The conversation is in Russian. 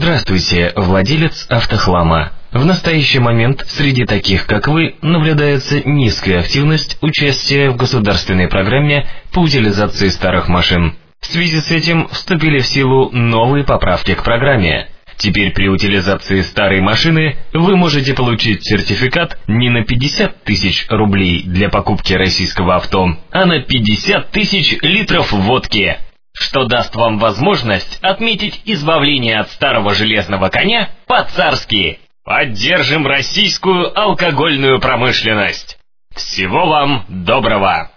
Здравствуйте, владелец автохлама. В настоящий момент среди таких, как вы, наблюдается низкая активность участия в государственной программе по утилизации старых машин. В связи с этим вступили в силу новые поправки к программе. Теперь при утилизации старой машины вы можете получить сертификат не на 50 тысяч рублей для покупки российского авто, а на 50 тысяч литров водки, что даст вам возможность отметить избавление от старого железного коня по-царски. Поддержим российскую алкогольную промышленность. Всего вам доброго!